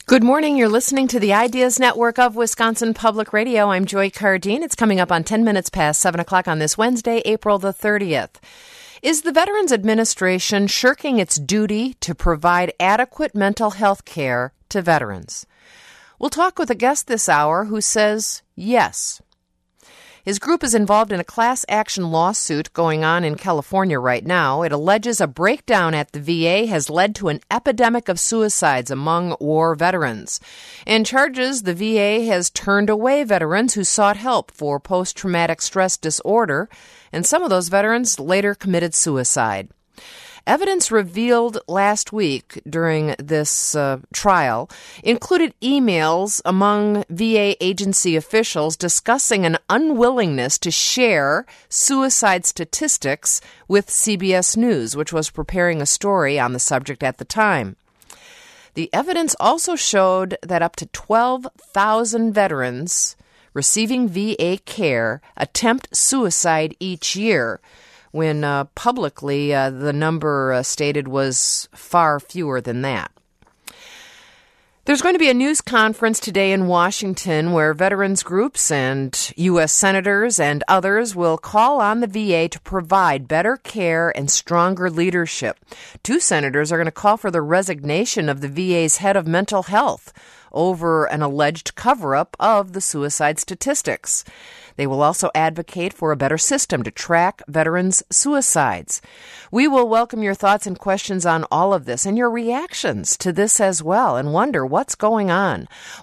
Good morning. You're listening to the Ideas Network of Wisconsin Public Radio. I'm Joy Cardine. It's coming up on 10 minutes past 7 o'clock on this Wednesday, April the 30th. Is the Veterans Administration shirking its duty to provide adequate mental health care to veterans? We'll talk with a guest this hour who says yes. His group is involved in a class action lawsuit going on in California right now. It alleges a breakdown at the VA has led to an epidemic of suicides among war veterans, and charges the VA has turned away veterans who sought help for post-traumatic stress disorder, and some of those veterans later committed suicide. Evidence revealed last week during this trial included emails among VA agency officials discussing an unwillingness to share suicide statistics with CBS News, which was preparing a story on the subject at the time. The evidence also showed that up to 12,000 veterans receiving VA care attempt suicide each year, when publicly the number stated was far fewer than that. There's going to be a news conference today in Washington where veterans groups and U.S. senators and others will call on the VA to provide better care and stronger leadership. Two senators are going to call for the resignation of the VA's head of mental health over an alleged cover-up of the suicide statistics. They will also advocate for a better system to track veterans' suicides. We will welcome your thoughts and questions on all of this and your reactions to this as well, and wonder what's going on.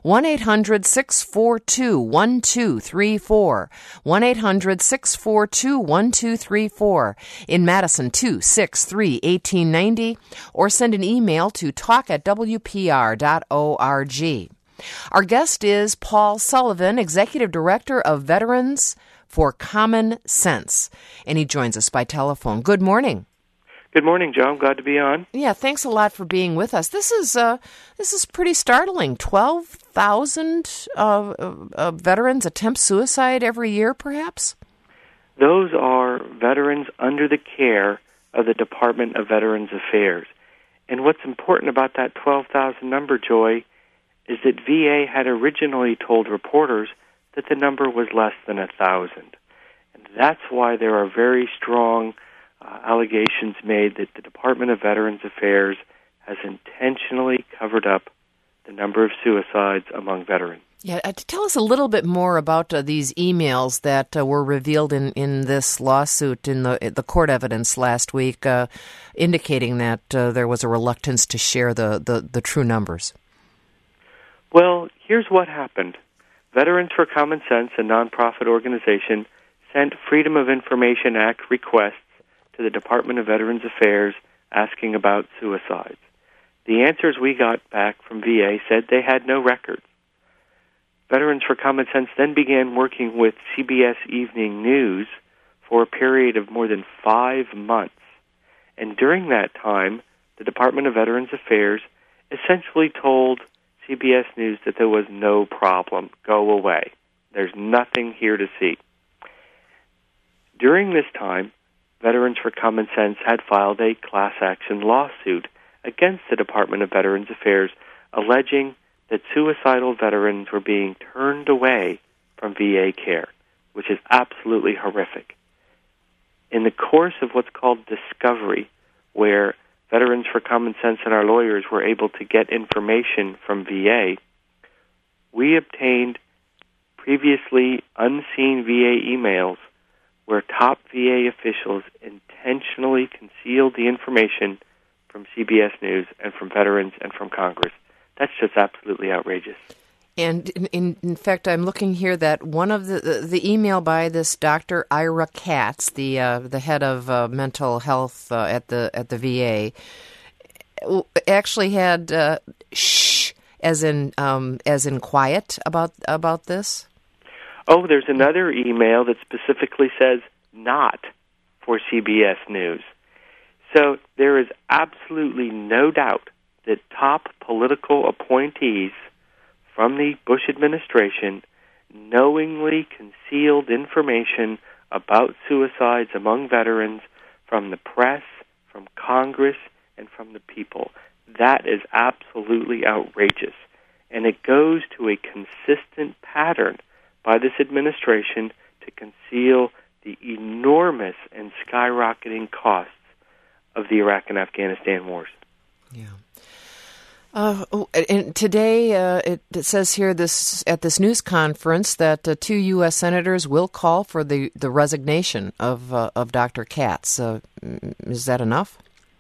1-800-642-1234. 1-800-642-1234. In Madison, 263-1890. Or send an email to talk@wpr.org. Our guest is Paul Sullivan, Executive Director of Veterans for Common Sense, and he joins us by telephone. Good morning. Good morning, Joe. I'm glad to be on. Yeah, thanks a lot for being with us. This is pretty startling. 12,000 veterans attempt suicide every year, perhaps? Those are veterans under the care of the Department of Veterans Affairs. And what's important about that 12,000 number, Joy, is that VA had originally told reporters that the number was less than 1,000. And that's why there are very strong allegations made that the Department of Veterans Affairs has intentionally covered up the number of suicides among veterans. Yeah, tell us a little bit more about these emails that were revealed in this lawsuit, in the court evidence last week, indicating that there was a reluctance to share the true numbers. Well, here's what happened. Veterans for Common Sense, a nonprofit organization, sent Freedom of Information Act requests to the Department of Veterans Affairs asking about suicides. The answers we got back from VA said they had no records. Veterans for Common Sense then began working with CBS Evening News for a period of more than 5 months. And during that time, the Department of Veterans Affairs essentially told CBS News that there was no problem. Go away. There's nothing here to see. During this time, Veterans for Common Sense had filed a class action lawsuit against the Department of Veterans Affairs, alleging that suicidal veterans were being turned away from VA care, which is absolutely horrific. In the course of what's called discovery, where Veterans for Common Sense and our lawyers were able to get information from VA, we obtained previously unseen VA emails where top VA officials intentionally concealed the information from CBS News and from veterans and from Congress. That's just absolutely outrageous. And in fact, I'm looking here that one of the email by this Dr. Ira Katz, the head of mental health at the VA, actually had shh as in quiet about this. Oh, there's another email that specifically says not for CBS News. So there is absolutely no doubt that top political appointees from the Bush administration knowingly concealed information about suicides among veterans from the press, from Congress, and from the people. That is absolutely outrageous. And it goes to a consistent pattern by this administration to conceal the enormous and skyrocketing costs of the Iraq and Afghanistan wars. Yeah. And today, it says here at this news conference that 2 U.S. senators will call for the resignation of Dr. Katz. Is that enough?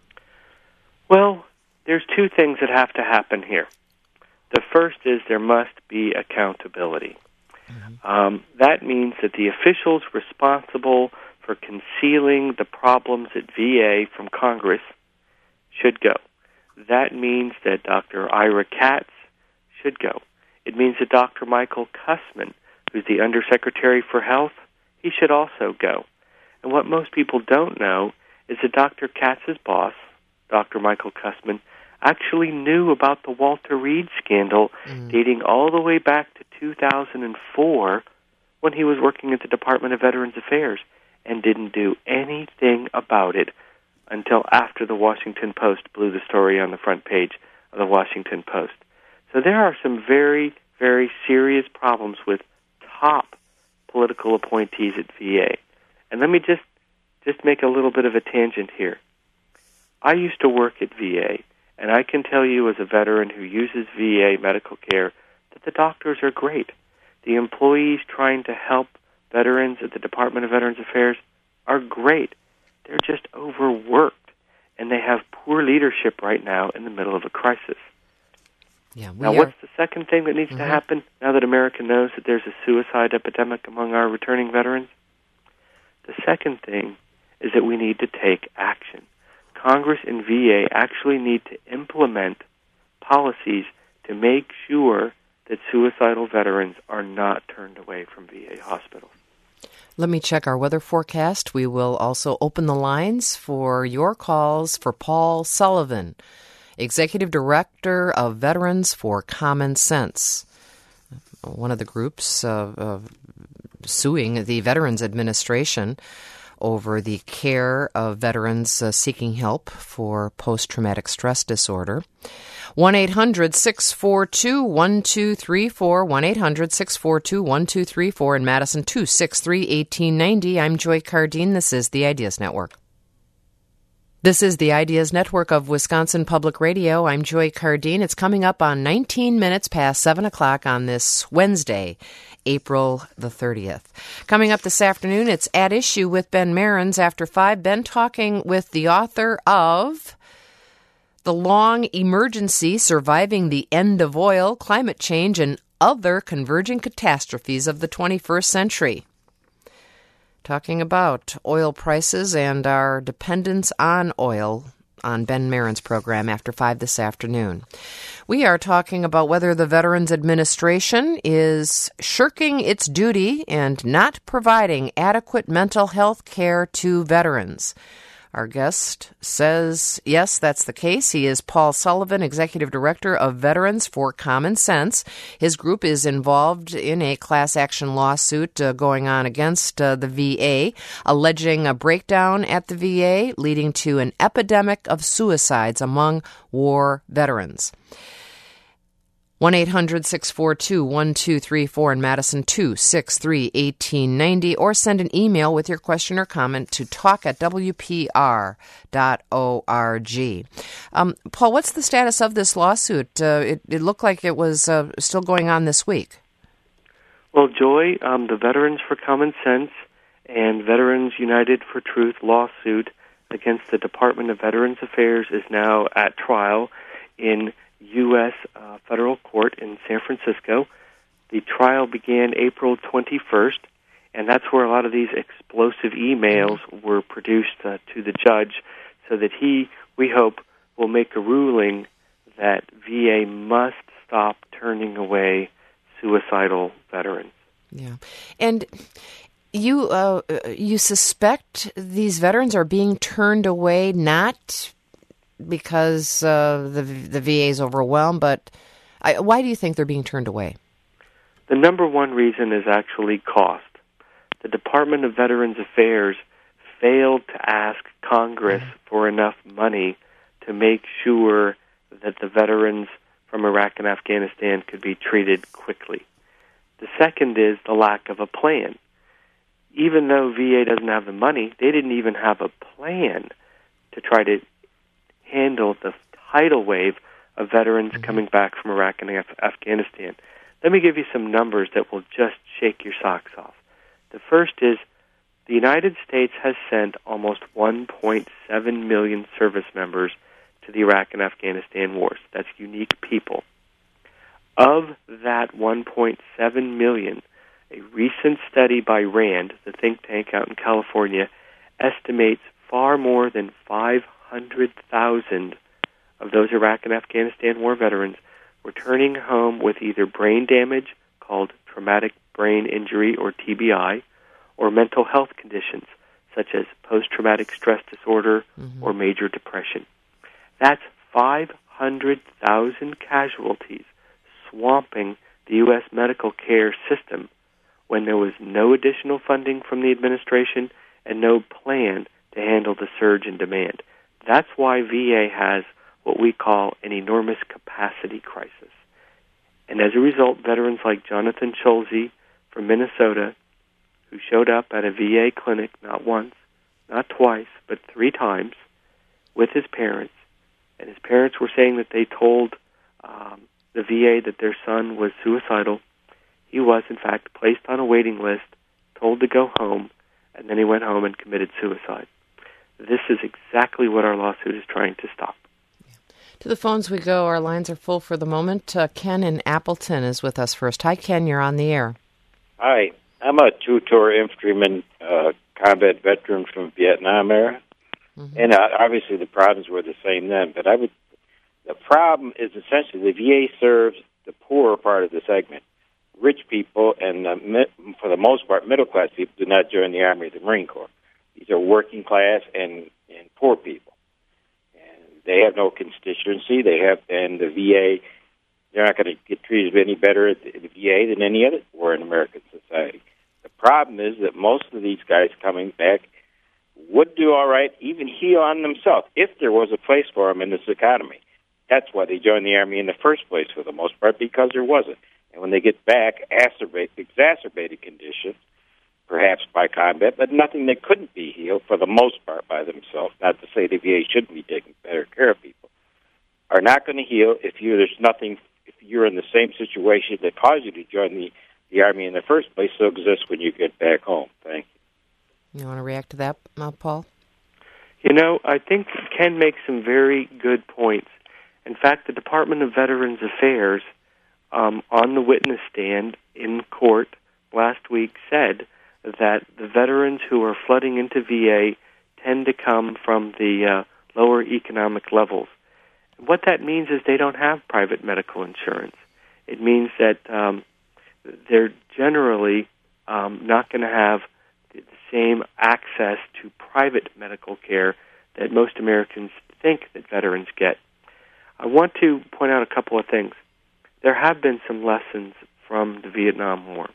Well, there's two things that have to happen here. The first is there must be accountability. Mm-hmm. That means that the officials responsible for concealing the problems at VA from Congress should go. That means that Dr. Ira Katz should go. It means that Dr. Michael Cussman, who's the Undersecretary for Health, he should also go. And what most people don't know is that Dr. Katz's boss, Dr. Michael Cussman, actually knew about the Walter Reed scandal dating all the way back to 2004 when he was working at the Department of Veterans Affairs and didn't do anything about it until after the Washington Post blew the story on the front page of the Washington Post. So there are some very, very serious problems with top political appointees at VA. And let me just make a little bit of a tangent here. I used to work at VA, and I can tell you as a veteran who uses VA medical care that the doctors are great. The employees trying to help veterans at the Department of Veterans Affairs are great. They're just overworked, and they have poor leadership right now in the middle of a crisis. Yeah, what's the second thing that needs to happen now that America knows that there's a suicide epidemic among our returning veterans? The second thing is that we need to take action. Congress and VA actually need to implement policies to make sure that suicidal veterans are not turned away from VA hospitals. Let me check our weather forecast. We will also open the lines for your calls for Paul Sullivan, Executive Director of Veterans for Common Sense, one of the groups suing the Veterans Administration over the care of veterans seeking help for post-traumatic stress disorder. 1-800-642-1234, 1-800-642-1234 in Madison, 263-1890. I'm Joy Cardine. This is the Ideas Network. This is the Ideas Network of Wisconsin Public Radio. I'm Joy Cardine. It's coming up on 19 minutes past 7 o'clock on this Wednesday, April the 30th. Coming up this afternoon, it's At Issue with Ben Marins. After 5, Ben talking with the author of The Long Emergency, Surviving the End of Oil, Climate Change, and Other Converging Catastrophes of the 21st Century. Talking about oil prices and our dependence on oil on Ben Marin's program after 5 this afternoon. We are talking about whether the Veterans Administration is shirking its duty and not providing adequate mental health care to veterans. Our guest says, yes, that's the case. He is Paul Sullivan, Executive Director of Veterans for Common Sense. His group is involved in a class action lawsuit going on against the VA, alleging a breakdown at the VA, leading to an epidemic of suicides among war veterans. 1-800-642-1234 in Madison, 263-1890, or send an email with your question or comment to talk@wpr.org. Paul, what's the status of this lawsuit? It looked like it was still going on this week. Well, Joy, the Veterans for Common Sense and Veterans United for Truth lawsuit against the Department of Veterans Affairs is now at trial in U.S. federal court in San Francisco. The trial began April 21st, and that's where a lot of these explosive emails were produced to the judge so that he, we hope, will make a ruling that VA must stop turning away suicidal veterans. Yeah. And you suspect these veterans are being turned away not because the VA is overwhelmed, but why do you think they're being turned away? The number one reason is actually cost. The Department of Veterans Affairs failed to ask Congress for enough money to make sure that the veterans from Iraq and Afghanistan could be treated quickly. The second is the lack of a plan. Even though VA doesn't have the money, they didn't even have a plan to try to handle the tidal wave of veterans coming back from Iraq and Afghanistan. Let me give you some numbers that will just shake your socks off. The first is the United States has sent almost 1.7 million service members to the Iraq and Afghanistan wars. That's unique people. Of that 1.7 million, a recent study by RAND, the think tank out in California, estimates far more than 500,000 of those Iraq and Afghanistan war veterans returning home with either brain damage, called traumatic brain injury or TBI, or mental health conditions such as post-traumatic stress disorder or major depression. That's 500,000 casualties swamping the U.S. medical care system when there was no additional funding from the administration and no plan to handle the surge in demand. That's why VA has what we call an enormous capacity crisis. And as a result, veterans like Jonathan Schulze from Minnesota, who showed up at a VA clinic not once, not twice, but 3 times with his parents, and his parents were saying that they told the VA that their son was suicidal. He was, in fact, placed on a waiting list, told to go home, and then he went home and committed suicide. This is exactly what our lawsuit is trying to stop. To the phones we go. Our lines are full for the moment. Ken in Appleton is with us first. Hi, Ken. You're on the air. Hi. I'm a two-tour infantryman, combat veteran from Vietnam era. And obviously the problems were the same then. But the problem is essentially the VA serves the poorer part of the segment. Rich people and, for the most part, middle-class people do not join the Army or the Marine Corps. These are working class and poor people. And they have no constituency. And the VA, they're not going to get treated any better at the VA than any other war in American society. The problem is that most of these guys coming back would do all right, even heal on themselves, if there was a place for them in this economy. That's why they joined the Army in the first place, for the most part, because there wasn't. And when they get back, exacerbated conditions, perhaps by combat, but nothing that couldn't be healed for the most part by themselves. Not to say the VA shouldn't be taking better care of people. Are not going to heal if you're in the same situation that caused you to join the Army in the first place, still exists when you get back home. Thank you. You want to react to that, Paul? I think Ken makes some very good points. In fact, the Department of Veterans Affairs, on the witness stand in court last week, said that the veterans who are flooding into VA tend to come from the lower economic levels. What that means is they don't have private medical insurance. It means that they're generally not going to have the same access to private medical care that most Americans think that veterans get. I want to point out a couple of things. There have been some lessons from the Vietnam War,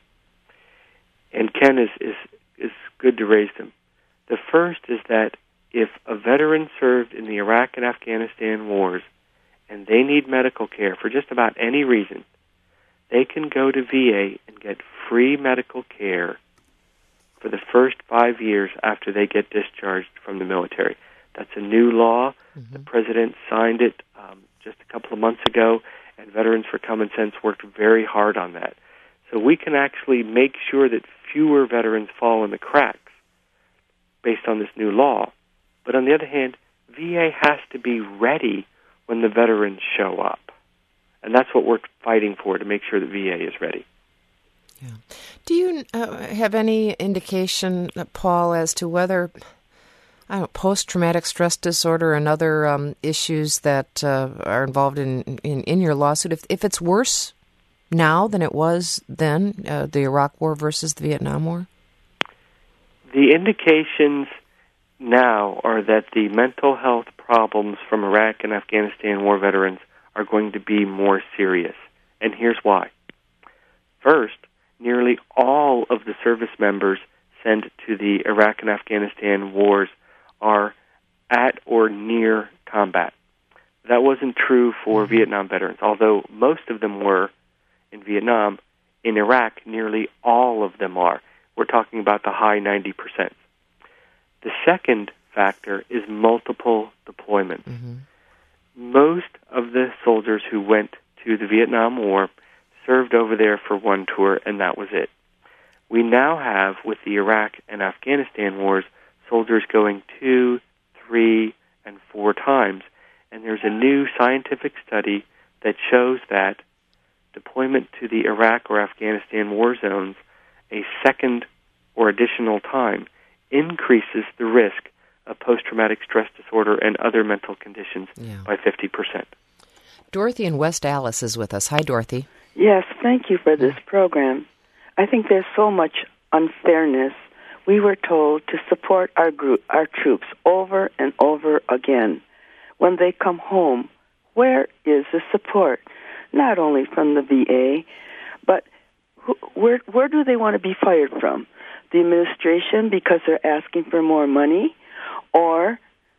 and Ken is good to raise them. The first is that if a veteran served in the Iraq and Afghanistan wars and they need medical care for just about any reason, they can go to VA and get free medical care for the first 5 years after they get discharged from the military. That's a new law. The President signed it just a couple of months ago, and Veterans for Common Sense worked very hard on that. So we can actually make sure that fewer veterans fall in the cracks based on this new law. But on the other hand, VA has to be ready when the veterans show up. And that's what we're fighting for, to make sure the VA is ready. Yeah. Do you have any indication, Paul, as to whether post-traumatic stress disorder and other issues that are involved in your lawsuit, if it's worse now than it was then, the Iraq War versus the Vietnam War? The indications now are that the mental health problems from Iraq and Afghanistan war veterans are going to be more serious. And here's why. First, nearly all of the service members sent to the Iraq and Afghanistan wars are at or near combat. That wasn't true for Vietnam veterans, although most of them were in Vietnam. In Iraq, nearly all of them are. We're talking about the high 90%. The second factor is multiple deployments. Most of the soldiers who went to the Vietnam War served over there for one tour, and that was it. We now have, with the Iraq and Afghanistan wars, soldiers going 2, 3, and 4 times. And there's a new scientific study that shows that deployment to the Iraq or Afghanistan war zones a second or additional time increases the risk of post-traumatic stress disorder and other mental conditions by 50%. Dorothy in West Allis is with us. Hi, Dorothy. Yes, thank you for this program. I think there's so much unfairness. We were told to support our troops over and over again. When they come home, where is the support? Not only from the VA, but where do they want to be fired from? The administration because they're asking for more money, or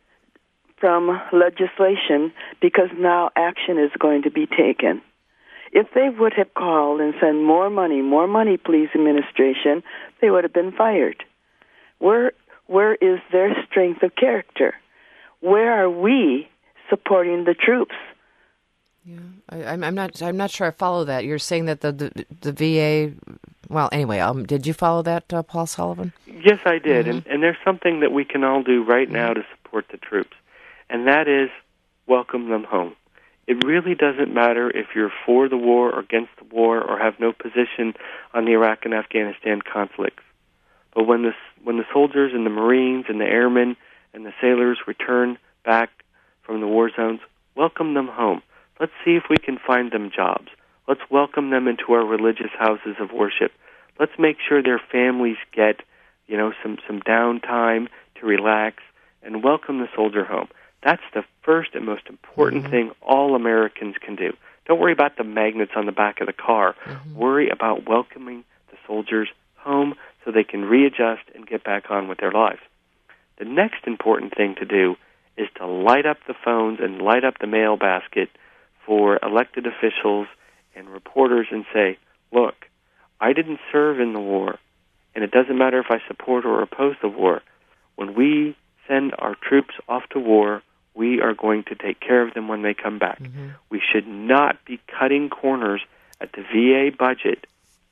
from legislation because now action is going to be taken? If they would have called and said, more money, please, administration, they would have been fired. Where is their strength of character? Where are we supporting the troops? Yeah, I'm not sure I follow that. You're saying that the VA. Well, anyway, did you follow that, Paul Sullivan? Yes, I did, and there's something that we can all do right now to support the troops, and that is welcome them home. It really doesn't matter if you're for the war or against the war or have no position on the Iraq and Afghanistan conflicts. But when the soldiers and the Marines and the airmen and the sailors return back from the war zones, welcome them home. Let's see if we can find them jobs. Let's welcome them into our religious houses of worship. Let's make sure their families get, some downtime to relax and welcome the soldier home. That's the first and most important thing all Americans can do. Don't worry about the magnets on the back of the car. Worry about welcoming the soldiers home so they can readjust and get back on with their lives. The next important thing to do is to light up the phones and light up the mail basket for elected officials and reporters and say, look, I didn't serve in the war, and it doesn't matter if I support or oppose the war. When we send our troops off to war, we are going to take care of them when they come back. We should not be cutting corners at the VA budget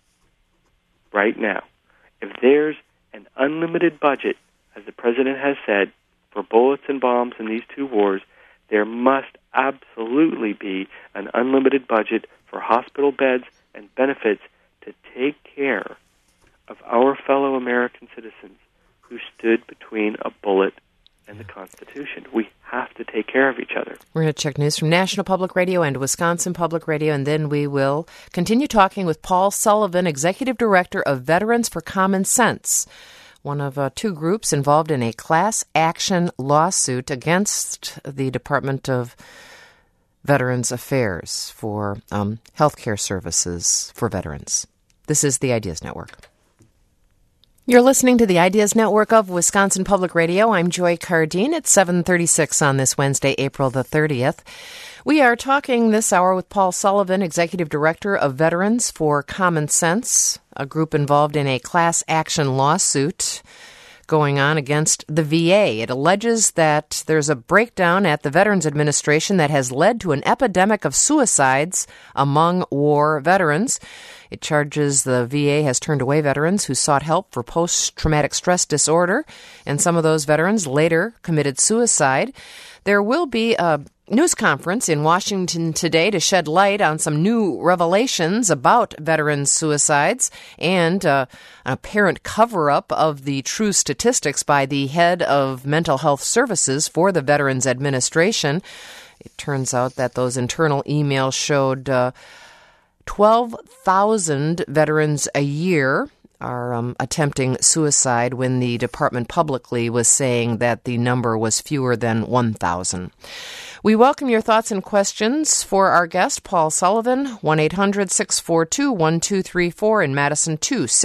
right now. If there's an unlimited budget, as the President has said, for bullets and bombs in these 2 wars, there must absolutely be an unlimited budget for hospital beds and benefits to take care of our fellow American citizens who stood between a bullet and the Constitution. We have to take care of each other. We're going to check news from National Public Radio and Wisconsin Public Radio, and then we will continue talking with Paul Sullivan, Executive Director of Veterans for Common Sense, one of 2 groups involved in a class action lawsuit against the Department of Veterans Affairs for health care services for veterans. This is the Ideas Network. You're listening to the Ideas Network of Wisconsin Public Radio. I'm Joy Cardine at 7:36 on this Wednesday, April the 30th. We are talking this hour with Paul Sullivan, Executive Director of Veterans for Common Sense, a group involved in a class action lawsuit going on against the VA. It alleges that there's a breakdown at the Veterans Administration that has led to an epidemic of suicides among war veterans. It charges the VA has turned away veterans who sought help for post-traumatic stress disorder, and some of those veterans later committed suicide. There will be a news conference in Washington today to shed light on some new revelations about veterans' suicides and an apparent cover-up of the true statistics by the head of mental health services for the Veterans Administration. It turns out that those internal emails showed 12,000 veterans a year are attempting suicide when the department publicly was saying that the number was fewer than 1,000. We welcome your thoughts and questions for our guest, Paul Sullivan, 1-800-642-1234 in Madison,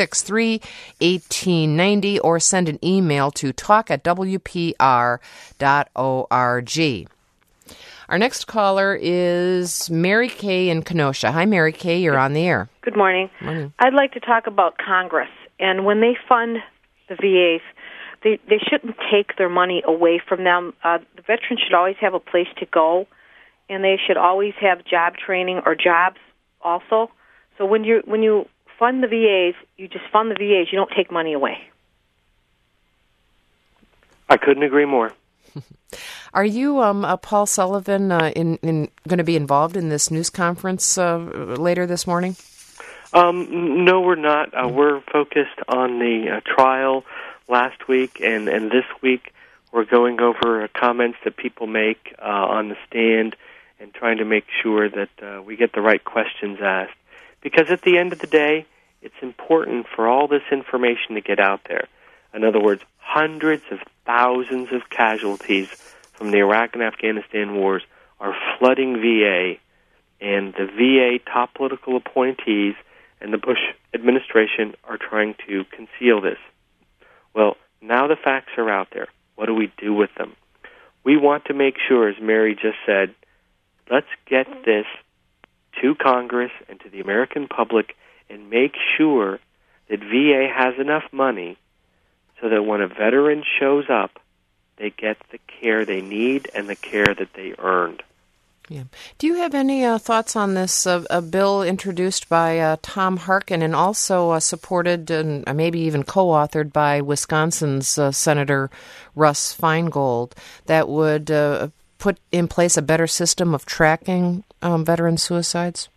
263-1890, or send an email to talk@wpr.org. Our next caller is Mary Kay in Kenosha. Hi, Mary Kay. You're on the air. Good morning. Morning. I'd like to talk about Congress. And when they fund the VAs, they shouldn't take their money away from them. The veterans should always have a place to go, and they should always have job training or jobs also. So when you fund the VAs, you just fund the VAs. You don't take money away. I couldn't agree more. Are you, Paul Sullivan, going to be involved in this news conference later this morning? No, we're not. We're focused on the trial last week, and this week we're going over comments that people make on the stand and trying to make sure that we get the right questions asked. Because at the end of the day, it's important for all this information to get out there. In other words, hundreds of thousands of casualties from the Iraq and Afghanistan wars are flooding VA, and the VA top political appointees and the Bush administration are trying to conceal this. Well, now the facts are out there. What do we do with them? We want to make sure, as Mary just said, let's get this to Congress and to the American public and make sure that VA has enough money so that when a veteran shows up, they get the care they need and the care that they earned. Yeah. Do you have any thoughts on this a bill introduced by Tom Harkin and also supported and maybe even co-authored by Wisconsin's Senator Russ Feingold that would put in place a better system of tracking veteran suicides?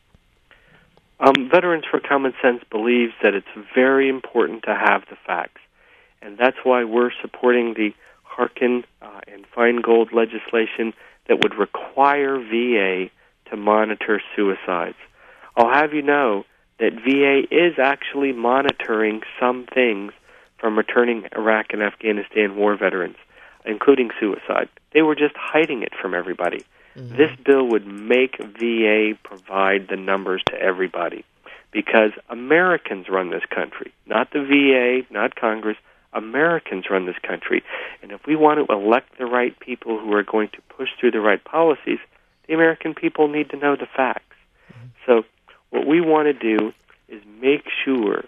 Veterans for Common Sense believes that it's very important to have the facts, and that's why we're supporting the Harkin and Feingold legislation that would require VA to monitor suicides. I'll have you know that VA is actually monitoring some things from returning Iraq and Afghanistan war veterans, including suicide. They were just hiding it from everybody. Mm-hmm. This bill would make VA provide the numbers to everybody because Americans run this country, not the VA, not Congress. Americans run this country. And if we want to elect the right people who are going to push through the right policies, the American people need to know the facts. Mm-hmm. So what we want to do is make sure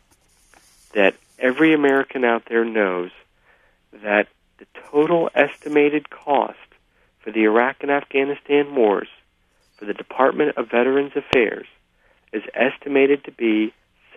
that every American out there knows that the total estimated cost for the Iraq and Afghanistan wars for the Department of Veterans Affairs is estimated to be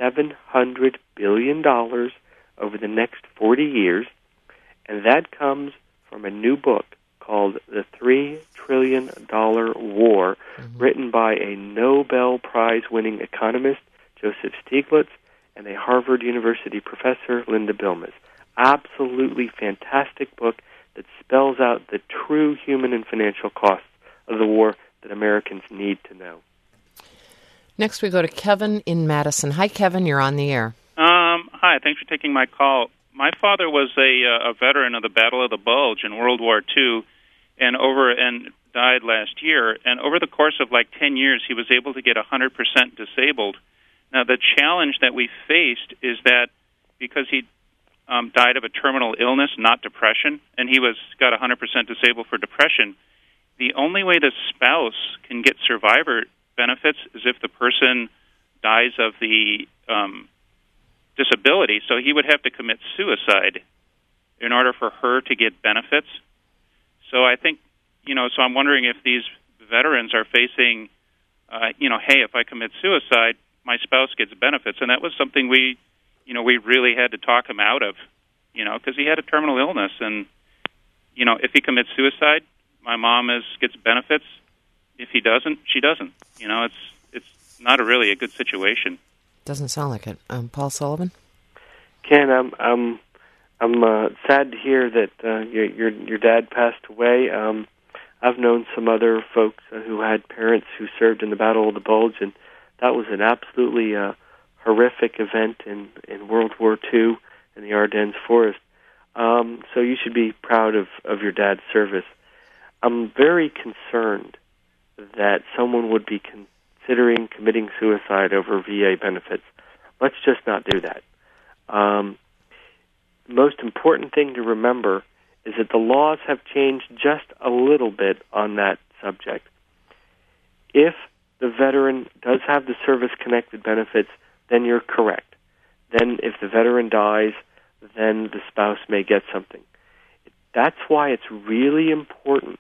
$700 billion over the next 40 years, and that comes from a new book called The $3 Trillion War, written by a Nobel Prize-winning economist, Joseph Stiglitz, and a Harvard University professor, Linda Bilmes. Absolutely fantastic book that spells out the true human and financial costs of the war that Americans need to know. Next we go to Kevin in Madison. Hi, Kevin. You're on the air. Hi, thanks for taking my call. My father was a veteran of the Battle of the Bulge in World War II and died last year. And over the course of 10 years, he was able to get 100% disabled. Now, the challenge that we faced is that because he died of a terminal illness, not depression, and he got 100% disabled for depression, the only way the spouse can get survivor benefits is if the person dies of the disability. So he would have to commit suicide in order for her to get benefits. So I think, so I'm wondering if these veterans are facing, hey, if I commit suicide, my spouse gets benefits. And that was something we really had to talk him out of, because he had a terminal illness. And, if he commits suicide, my mom gets benefits. If he doesn't, she doesn't. It's not really a good situation. Doesn't sound like it. Paul Sullivan? Ken, I'm sad to hear that your dad passed away. I've known some other folks who had parents who served in the Battle of the Bulge, and that was an absolutely horrific event in World War II in the Ardennes forest. So you should be proud of your dad's service. I'm very concerned that someone would be considering committing suicide over VA benefits. Let's just not do that. The most important thing to remember is that the laws have changed just a little bit on that subject. If the veteran does have the service-connected benefits, then you're correct. Then if the veteran dies, then the spouse may get something. That's why it's really important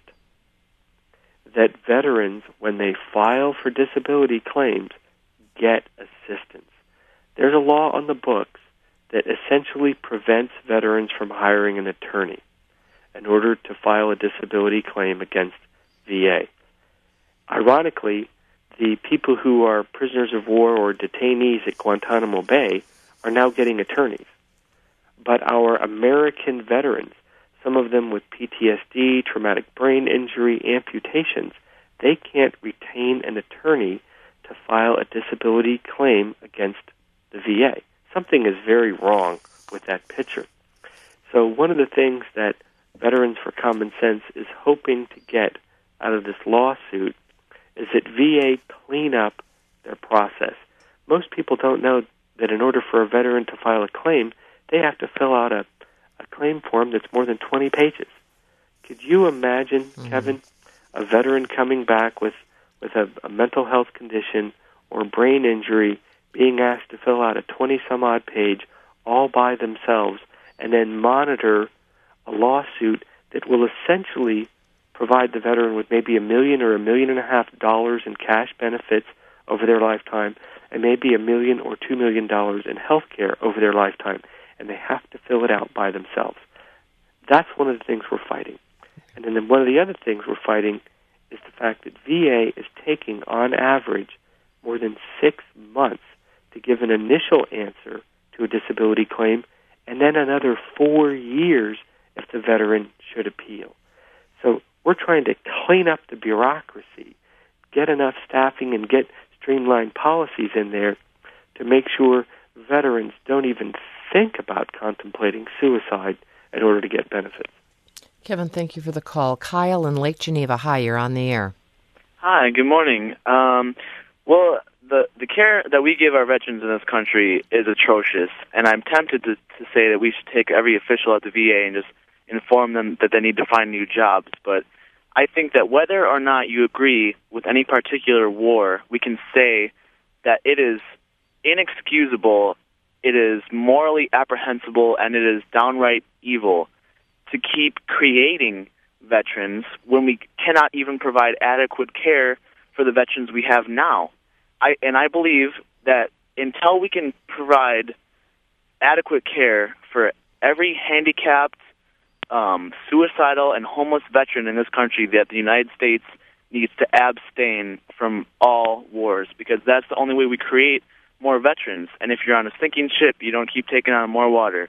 that veterans, when they file for disability claims, get assistance. There's a law on the books that essentially prevents veterans from hiring an attorney in order to file a disability claim against VA. Ironically, the people who are prisoners of war or detainees at Guantanamo Bay are now getting attorneys. But our American veterans, some of them with PTSD, traumatic brain injury, amputations, they can't retain an attorney to file a disability claim against the VA. Something is very wrong with that picture. So one of the things that Veterans for Common Sense is hoping to get out of this lawsuit is that VA clean up their process. Most people don't know that in order for a veteran to file a claim, they have to fill out a claim form that's more than 20 pages. Could you imagine, Kevin, a veteran coming back with a mental health condition or brain injury being asked to fill out a 20-some-odd page all by themselves and then monitor a lawsuit that will essentially provide the veteran with maybe $1 million or $1.5 million in cash benefits over their lifetime and maybe $1 million or $2 million in health care over their lifetime, and they have to fill it out by themselves. That's one of the things we're fighting. And then one of the other things we're fighting is the fact that VA is taking, on average, more than 6 months to give an initial answer to a disability claim, and then another 4 years if the veteran should appeal. So we're trying to clean up the bureaucracy, get enough staffing, and get streamlined policies in there to make sure veterans don't even think about contemplating suicide in order to get benefits. Kevin, thank you for the call. Kyle in Lake Geneva, hi, you're on the air. Hi, good morning. Well, the care that we give our veterans in this country is atrocious, and I'm tempted to say that we should take every official at the VA and just inform them that they need to find new jobs. But I think that whether or not you agree with any particular war, we can say that it is inexcusable, it is morally apprehensible, and it is downright evil to keep creating veterans when we cannot even provide adequate care for the veterans we have now. I believe that until we can provide adequate care for every handicapped, suicidal, and homeless veteran in this country, that the United States needs to abstain from all wars, because that's the only way we create more veterans. And if you're on a sinking ship, you don't keep taking on more water.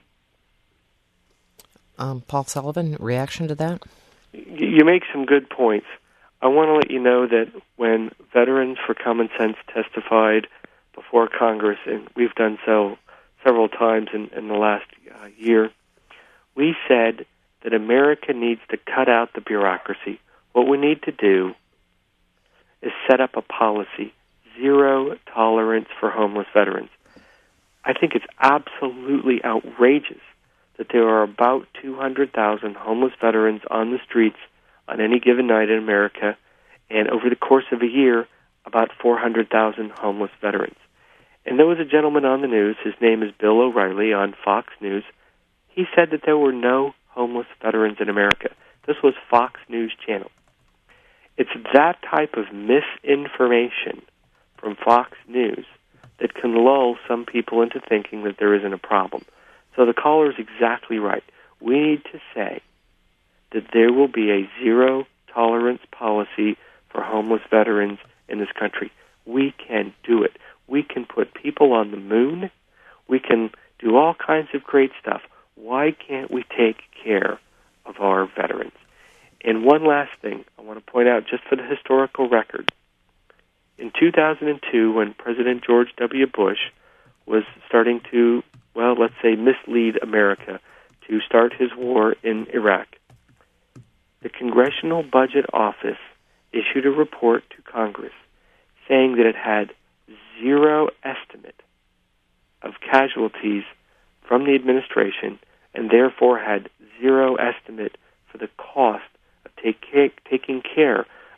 Paul Sullivan, reaction to that? You make some good points. I want to let you know that when Veterans for Common Sense testified before Congress, and we've done so several times in the last year, we said that America needs to cut out the bureaucracy. What we need to do is set up a policy, zero tolerance for homeless veterans. I think it's absolutely outrageous that there are about 200,000 homeless veterans on the streets on any given night in America, and over the course of a year, about 400,000 homeless veterans. And there was a gentleman on the news, his name is Bill O'Reilly, on Fox News. He said that there were no homeless veterans in America. This was Fox News Channel. It's that type of misinformation from Fox News that can lull some people into thinking that there isn't a problem. So the caller is exactly right. We need to say that there will be a zero-tolerance policy for homeless veterans in this country. We can do it. We can put people on the moon. We can do all kinds of great stuff. Why can't we take care of our veterans? And one last thing I want to point out, just for the historical record. In 2002, when President George W. Bush was starting to, well, let's say, mislead America to start his war in Iraq, the Congressional Budget Office issued a report to Congress saying that it had zero estimate of casualties from the administration and therefore had zero estimate for the cost of taking care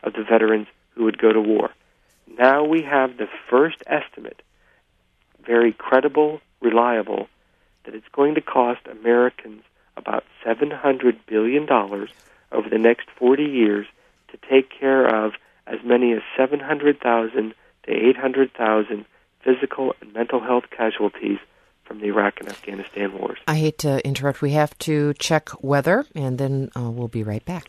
of the veterans who would go to war. Now we have the first estimate, very credible, reliable, that it's going to cost Americans about $700 billion over the next 40 years to take care of as many as 700,000 to 800,000 physical and mental health casualties from the Iraq and Afghanistan wars. I hate to interrupt. We have to check weather, and then we'll be right back.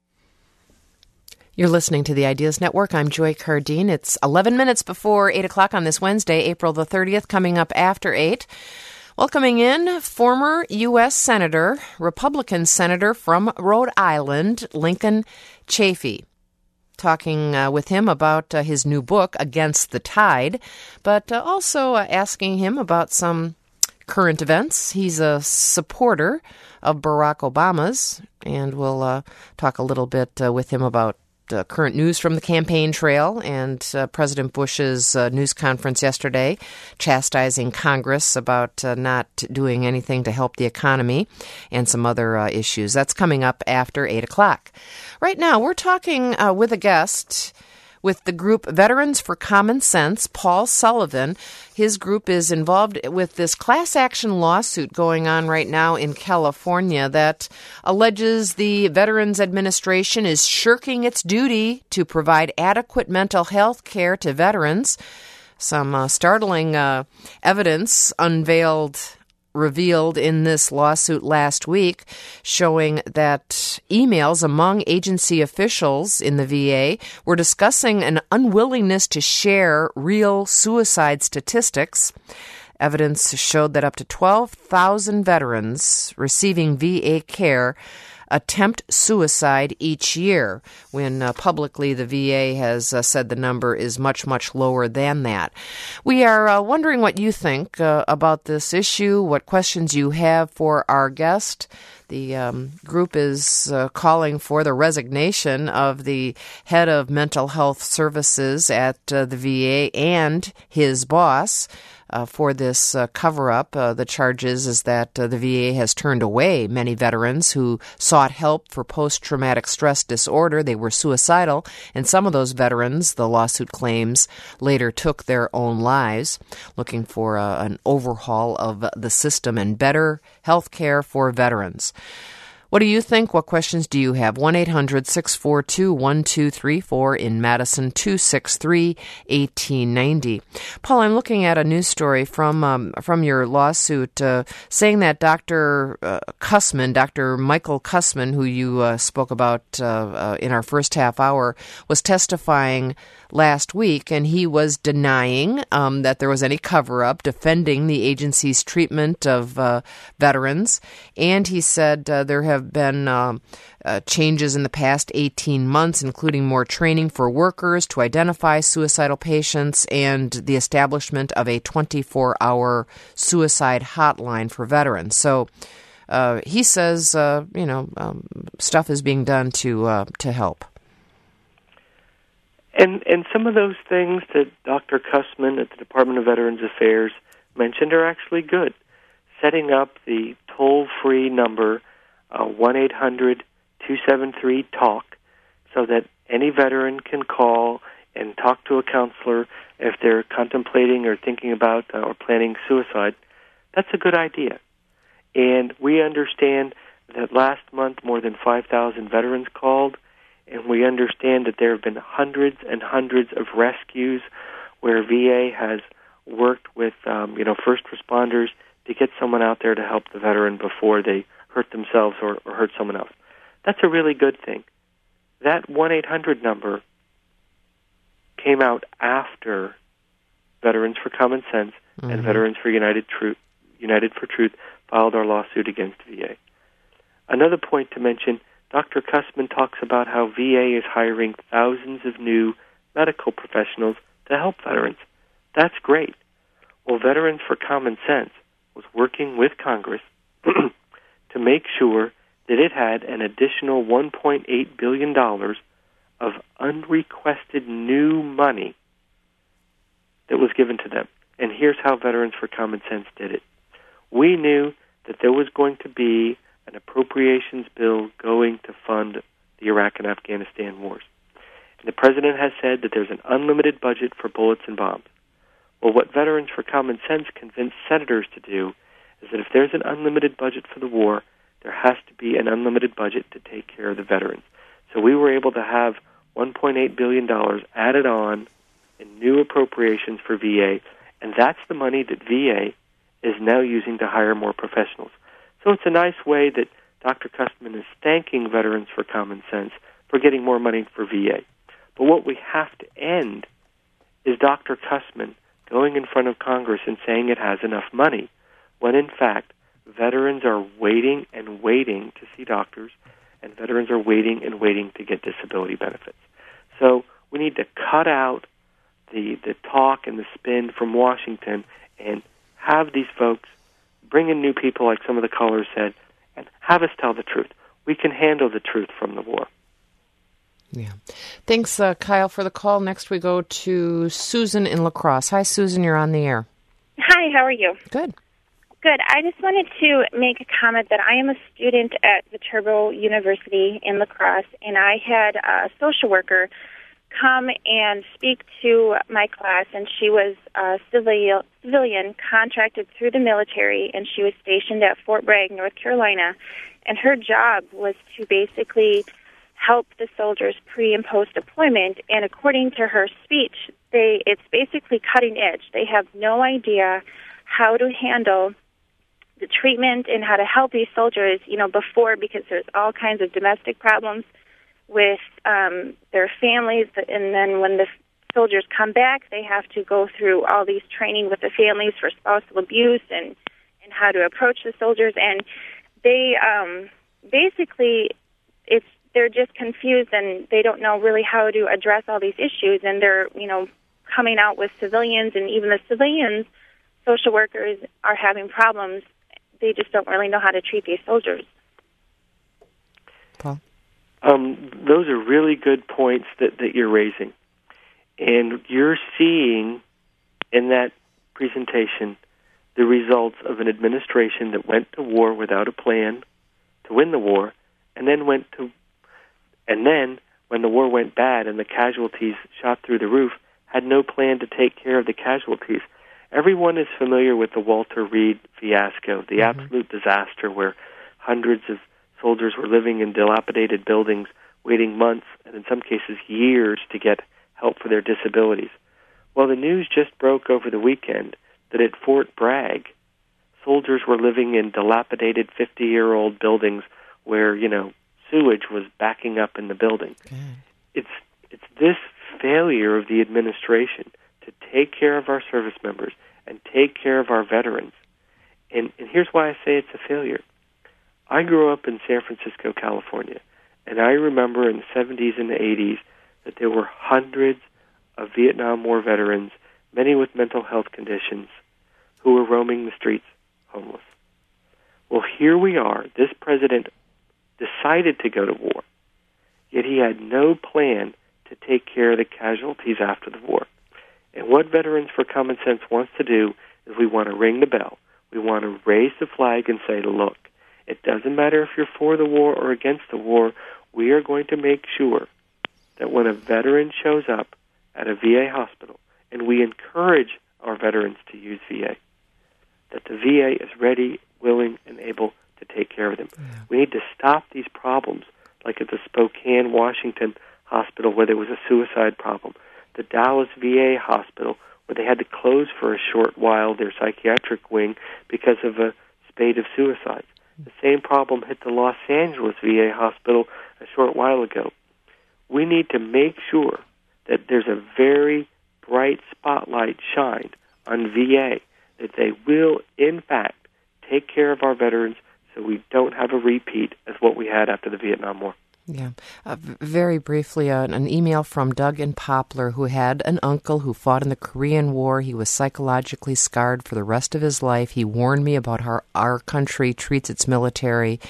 You're listening to the Ideas Network. I'm Joy Cardine. It's 11 minutes before 8 o'clock on this Wednesday, April the 30th, coming up after 8. Welcoming in former U.S. Senator, Republican Senator from Rhode Island, Lincoln Chafee. Talking with him about his new book, Against the Tide, but also asking him about some current events. He's a supporter of Barack Obama's, and we'll talk a little bit with him about current news from the campaign trail and President Bush's news conference yesterday, chastising Congress about not doing anything to help the economy and some other issues. That's coming up after 8 o'clock. Right now, we're talking with a guest with the group Veterans for Common Sense, Paul Sullivan. His group is involved with this class action lawsuit going on right now in California that alleges the Veterans Administration is shirking its duty to provide adequate mental health care to veterans. Some startling evidence revealed in this lawsuit last week, showing that emails among agency officials in the VA were discussing an unwillingness to share real suicide statistics. Evidence showed that up to 12,000 veterans receiving VA care attempt suicide each year, when publicly the VA has said the number is much, much lower than that. We are wondering what you think about this issue, what questions you have for our guest. The group is calling for the resignation of the head of mental health services at the VA and his boss. For this cover-up. The charges is that the VA has turned away many veterans who sought help for post-traumatic stress disorder. They were suicidal, and some of those veterans, the lawsuit claims, later took their own lives, looking for an overhaul of the system and better health care for veterans. What do you think? What questions do you have? 1-800-642-1234 in Madison, 263-1890. Paul, I'm looking at a news story from your lawsuit saying that Dr. Cussman, Dr. Michael Cussman, who you spoke about in our first half hour, was testifying last week, and he was denying that there was any cover-up, defending the agency's treatment of veterans, and he said there have been changes in the past 18 months, including more training for workers to identify suicidal patients and the establishment of a 24-hour suicide hotline for veterans. So he says, stuff is being done to help. And some of those things that Dr. Cussman at the Department of Veterans Affairs mentioned are actually good. Setting up the toll-free number, 1-800-273-TALK, so that any veteran can call and talk to a counselor if they're contemplating or thinking about or planning suicide. That's a good idea. And we understand that last month more than 5,000 veterans called, and we understand that there have been hundreds and hundreds of rescues where VA has worked with, first responders to get someone out there to help the veteran before they hurt themselves or hurt someone else. That's a really good thing. That 1-800 number came out after Veterans for Common Sense and Veterans for United for Truth filed our lawsuit against VA. Another point to mention, Dr. Cussman talks about how VA is hiring thousands of new medical professionals to help veterans. That's great. Well, Veterans for Common Sense was working with Congress to make sure that it had an additional $1.8 billion of unrequested new money that was given to them. And here's how Veterans for Common Sense did it. We knew that there was going to be an appropriations bill going to fund the Iraq and Afghanistan wars. The president has said that there's an unlimited budget for bullets and bombs. Well, what Veterans for Common Sense convinced senators to do is that if there's an unlimited budget for the war, there has to be an unlimited budget to take care of the veterans. So we were able to have $1.8 billion added on in new appropriations for VA, and that's the money that VA is now using to hire more professionals. So it's a nice way that Dr. Kustman is thanking Veterans for Common Sense for getting more money for VA. But what we have to end is Dr. Kustman going in front of Congress and saying it has enough money, when in fact veterans are waiting and waiting to see doctors, and veterans are waiting and waiting to get disability benefits. So we need to cut out the talk and the spin from Washington and have these folks bring in new people, like some of the callers said, and have us tell the truth. We can handle the truth from the war. Yeah. Thanks, Kyle, for the call. Next we go to Susan in La Crosse. Hi, Susan. You're on the air. Hi, how are you? Good. Good. I just wanted to make a comment that I am a student at Viterbo University in La Crosse, and I had a social worker come and speak to my class, and she was a civilian contracted through the military, and she was stationed at Fort Bragg, North Carolina, and her job was to basically help the soldiers pre- and post-deployment, and according to her speech, it's basically cutting edge. They have no idea how to handle the treatment and how to help these soldiers, before, because there's all kinds of domestic problems with their families, and then when the soldiers come back, they have to go through all these training with the families for spousal abuse and how to approach the soldiers, and they basically they're just confused and they don't know really how to address all these issues, and they're coming out with civilians, and even the civilians, social workers are having problems. They just don't really know how to treat these soldiers. Paul? Those are really good points that you're raising. And you're seeing in that presentation the results of an administration that went to war without a plan to win the war, and then when the war went bad and the casualties shot through the roof, had no plan to take care of the casualties. Everyone is familiar with the Walter Reed fiasco, the absolute disaster where hundreds of soldiers were living in dilapidated buildings, waiting months and in some cases years to get help for their disabilities. Well, the news just broke over the weekend that at Fort Bragg, soldiers were living in dilapidated 50-year-old buildings where, sewage was backing up in the building. It's this failure of the administration to take care of our service members and take care of our veterans. And here's why I say it's a failure. I grew up in San Francisco, California, and I remember in the 70s and the 80s that there were hundreds of Vietnam War veterans, many with mental health conditions, who were roaming the streets homeless. Well, here we are. This president decided to go to war, yet he had no plan to take care of the casualties after the war. And what Veterans for Common Sense wants to do is we want to ring the bell. We want to raise the flag and say, look, it doesn't matter if you're for the war or against the war, we are going to make sure that when a veteran shows up at a VA hospital, and we encourage our veterans to use VA, that the VA is ready, willing, and able to take care of them. We need to stop these problems, like at the Spokane, Washington hospital where there was a suicide problem, the Dallas VA hospital where they had to close for a short while their psychiatric wing because of a spate of suicides. The same problem hit the Los Angeles VA hospital a short while ago. We need to make sure that there's a very bright spotlight shined on VA, that they will, in fact, take care of our veterans so we don't have a repeat as what we had after the Vietnam War. Yeah. Very briefly, an email from Doug in Poplar, who had an uncle who fought in the Korean War. He was psychologically scarred for the rest of his life. He warned me about how our country treats its military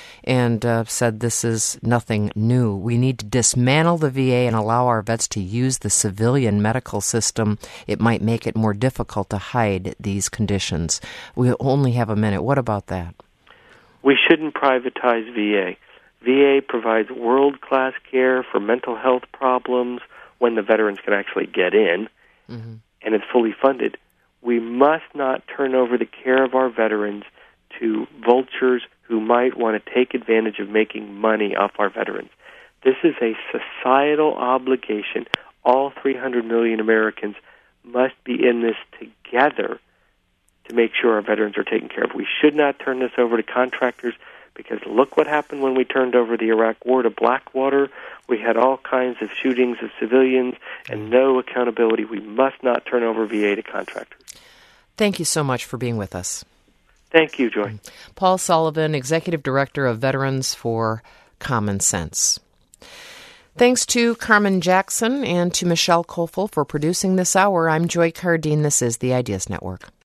and said this is nothing new. We need to dismantle the VA and allow our vets to use the civilian medical system. It might make it more difficult to hide these conditions. We only have a minute. What about that? We shouldn't privatize VA. VA provides world-class care for mental health problems when the veterans can actually get in, and it's fully funded. We must not turn over the care of our veterans to vultures who might want to take advantage of making money off our veterans. This is a societal obligation. All 300 million Americans must be in this together to make sure our veterans are taken care of. We should not turn this over to contractors, because look what happened when we turned over the Iraq War to Blackwater. We had all kinds of shootings of civilians and no accountability. We must not turn over VA to contractors. Thank you so much for being with us. Thank you, Joy. Paul Sullivan, Executive Director of Veterans for Common Sense. Thanks to Carmen Jackson and to Michelle Kofel for producing this hour. I'm Joy Cardine. This is the Ideas Network.